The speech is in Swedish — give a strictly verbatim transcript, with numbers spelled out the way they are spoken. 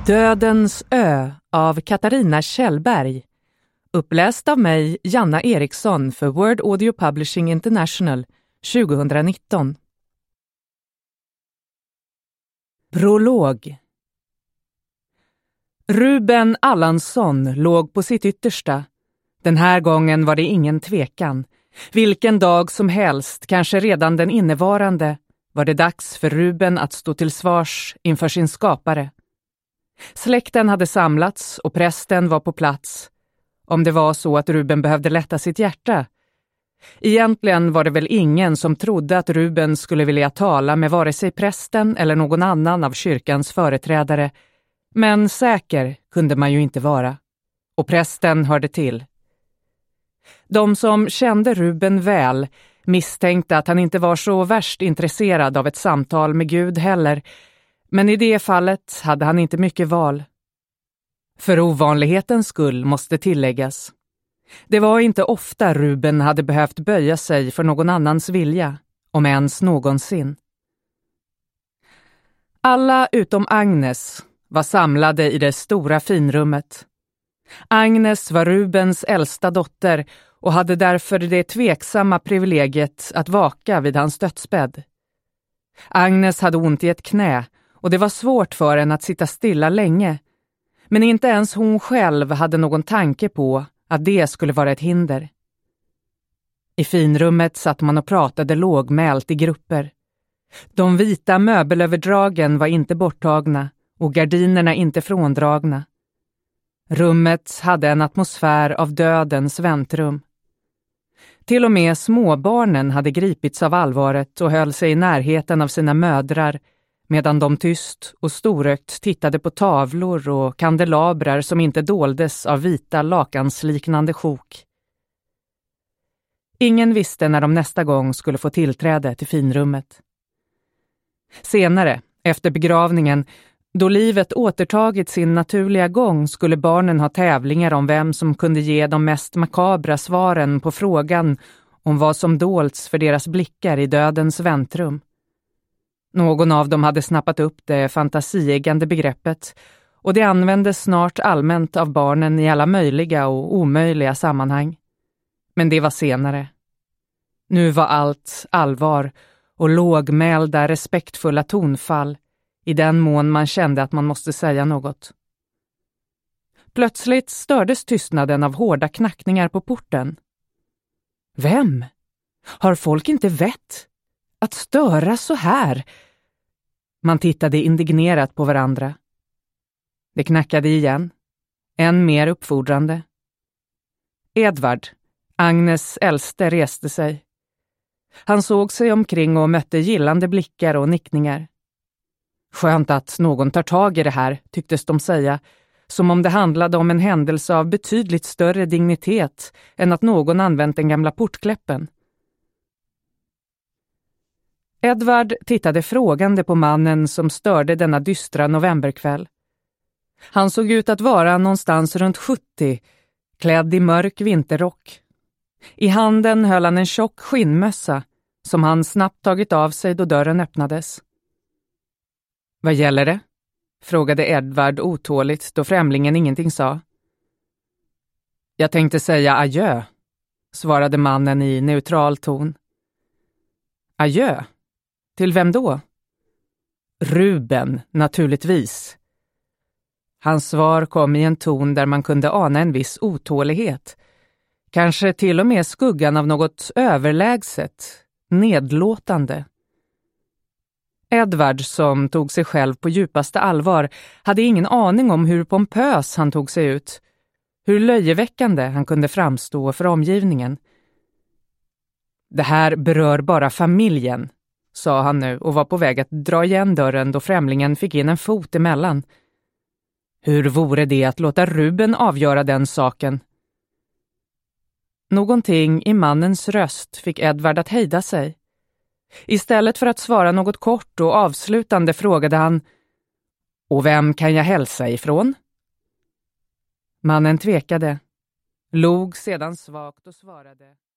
Dödens ö av Katarina Kjellberg. Uppläst av mig, Janna Eriksson, för Word Audio Publishing International tjugonitton. Prolog. Ruben Allansson låg på sitt yttersta. Den här gången var det ingen tvekan. Vilken dag som helst, kanske redan den innevarande, var det dags för Ruben att stå till svars inför sin skapare. Släkten hade samlats och prästen var på plats. Om det var så att Ruben behövde lätta sitt hjärta. Egentligen var det väl ingen som trodde att Ruben skulle vilja tala med vare sig prästen eller någon annan av kyrkans företrädare. Men säker kunde man ju inte vara. Och prästen hörde till. De som kände Ruben väl misstänkte att han inte var så värst intresserad av ett samtal med Gud heller. Men i det fallet hade han inte mycket val. För ovanlighetens skull måste tilläggas. Det var inte ofta Ruben hade behövt böja sig för någon annans vilja, om ens någonsin. Alla utom Agnes var samlade i det stora finrummet. Agnes var Rubens äldsta dotter och hade därför det tveksamma privilegiet att vaka vid hans dödsbädd. Agnes hade ont i ett knä och det var svårt för henne att sitta stilla länge. Men inte ens hon själv hade någon tanke på att det skulle vara ett hinder. I finrummet satt man och pratade lågmält i grupper. De vita möbelöverdragen var inte borttagna och gardinerna inte fråndragna. Rummet hade en atmosfär av dödens väntrum. Till och med småbarnen hade gripits av allvaret och höll sig i närheten av sina mödrar, medan de tyst och storögt tittade på tavlor och kandelabrar som inte doldes av vita lakansliknande sjok. Ingen visste när de nästa gång skulle få tillträde till finrummet. Senare, efter begravningen, då livet återtagit sin naturliga gång, skulle barnen ha tävlingar om vem som kunde ge de mest makabra svaren på frågan om vad som dolts för deras blickar i dödens väntrum. Någon av dem hade snappat upp det fantasieggande begreppet och det användes snart allmänt av barnen i alla möjliga och omöjliga sammanhang. Men det var senare. Nu var allt allvar och lågmälda, respektfulla tonfall i den mån man kände att man måste säga något. Plötsligt stördes tystnaden av hårda knackningar på porten. Vem? Har folk inte vett? Att störa så här? Man tittade indignerat på varandra. Det knackade igen. Än mer uppfordrande. Edvard, Agnes äldste, reste sig. Han såg sig omkring och mötte gillande blickar och nickningar. Skönt att någon tar tag i det här, tycktes de säga, som om det handlade om en händelse av betydligt större dignitet än att någon använt den gamla portkläppen. Edvard tittade frågande på mannen som störde denna dystra novemberkväll. Han såg ut att vara någonstans runt sjuttio, klädd i mörk vinterrock. I handen höll han en tjock skinnmössa som han snabbt tagit av sig då dörren öppnades. Vad gäller det? Frågade Edvard otåligt då främlingen ingenting sa. Jag tänkte säga adjö, svarade mannen i neutral ton. Adjö? Till vem då? Ruben, naturligtvis. Hans svar kom i en ton där man kunde ana en viss otålighet. Kanske till och med skuggan av något överlägset, nedlåtande. Edvard, som tog sig själv på djupaste allvar, hade ingen aning om hur pompös han tog sig ut. Hur löjeväckande han kunde framstå för omgivningen. Det här berör bara familjen, sa han nu och var på väg att dra igen dörren då främlingen fick in en fot emellan. Hur vore det att låta Ruben avgöra den saken? Någonting i mannens röst fick Edvard att hejda sig. Istället för att svara något kort och avslutande frågade han: Och vem kan jag hälsa ifrån? Mannen tvekade, log sedan svagt och svarade: